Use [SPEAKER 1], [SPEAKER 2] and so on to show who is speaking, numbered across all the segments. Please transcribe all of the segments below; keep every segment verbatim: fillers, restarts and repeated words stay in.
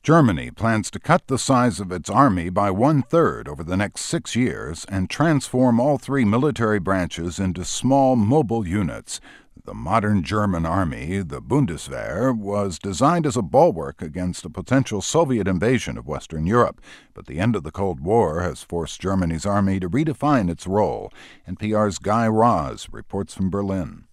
[SPEAKER 1] Germany plans to cut the size of its army by one-third over the next six years and transform all three military branches into small mobile units. The modern German army, the Bundeswehr, was designed as a bulwark against a potential Soviet invasion of Western Europe, but the end of the Cold War has forced Germany's army to redefine its role. N P R's Guy Raz reports from Berlin.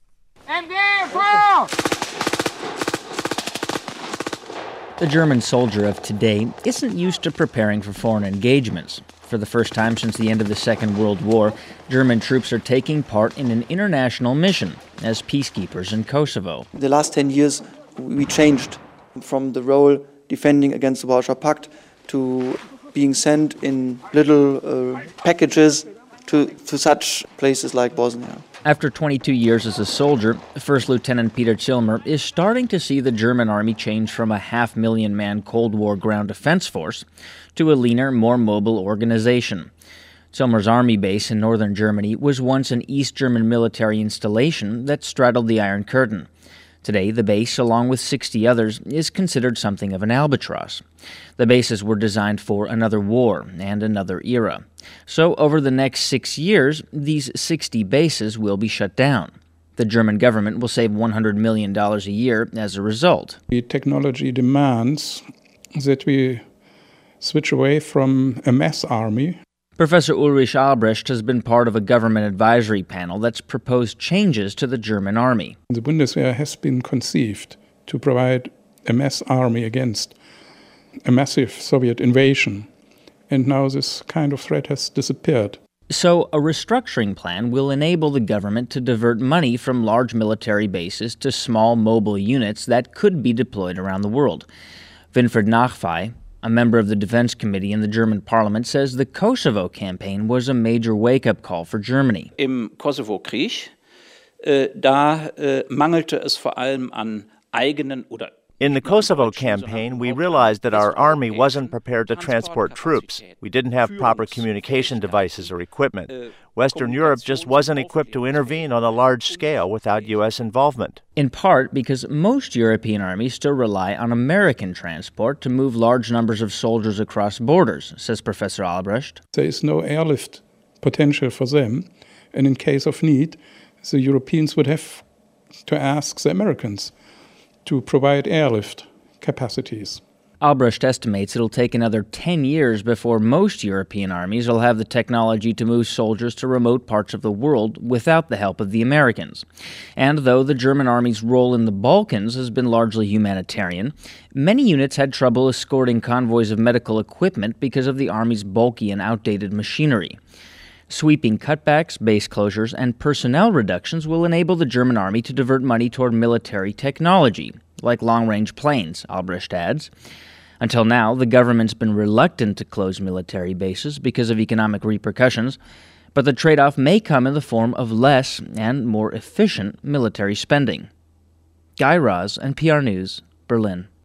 [SPEAKER 2] The German soldier of today isn't used to preparing for foreign engagements. For the first time since the end of the Second World War, German troops are taking part in an international mission as peacekeepers in Kosovo.
[SPEAKER 3] In the last ten years, we changed from the role defending against the Warsaw Pact to being sent in little uh, packages to, to such places like Bosnia.
[SPEAKER 2] After twenty-two years as a soldier, First Lieutenant Peter Zillmer is starting to see the German army change from a half-million-man Cold War ground defense force to a leaner, more mobile organization. Zillmer's army base in northern Germany was once an East German military installation that straddled the Iron Curtain. Today, the base, along with sixty others, is considered something of an albatross. The bases were designed for another war and another era. So, over the next six years, these sixty bases will be shut down. The German government will save one hundred million dollars a year as a result.
[SPEAKER 4] The technology demands that we switch away from a mass army.
[SPEAKER 2] Professor Ulrich Albrecht has been part of a government advisory panel that's proposed changes to the German army.
[SPEAKER 4] The Bundeswehr has been conceived to provide a mass army against a massive Soviet invasion, and now this kind of threat has disappeared.
[SPEAKER 2] So a restructuring plan will enable the government to divert money from large military bases to small mobile units that could be deployed around the world. Winfried Nachfey, a member of the Defense Committee in the German Parliament, says the Kosovo campaign was a major wake-up call for Germany.
[SPEAKER 5] Im Kosovo-Krieg, äh, da äh, mangelte es vor allem an eigenen oder
[SPEAKER 6] In the Kosovo campaign, we realized that our army wasn't prepared to transport troops. We didn't have proper communication devices or equipment. Western Europe just wasn't equipped to intervene on a large scale without U S involvement.
[SPEAKER 2] In part because most European armies still rely on American transport to move large numbers of soldiers across borders, says Professor Albrecht.
[SPEAKER 4] There is no airlift potential for them, and in case of need, the Europeans would have to ask the Americans to provide airlift capacities.
[SPEAKER 2] Albrecht estimates it'll take another ten years before most European armies will have the technology to move soldiers to remote parts of the world without the help of the Americans. And though the German army's role in the Balkans has been largely humanitarian, many units had trouble escorting convoys of medical equipment because of the army's bulky and outdated machinery. Sweeping cutbacks, base closures, and personnel reductions will enable the German army to divert money toward military technology, like long-range planes, Albrecht adds. Until now, the government's been reluctant to close military bases because of economic repercussions, but the trade-off may come in the form of less and more efficient military spending. Guy Raz, N P R News, Berlin.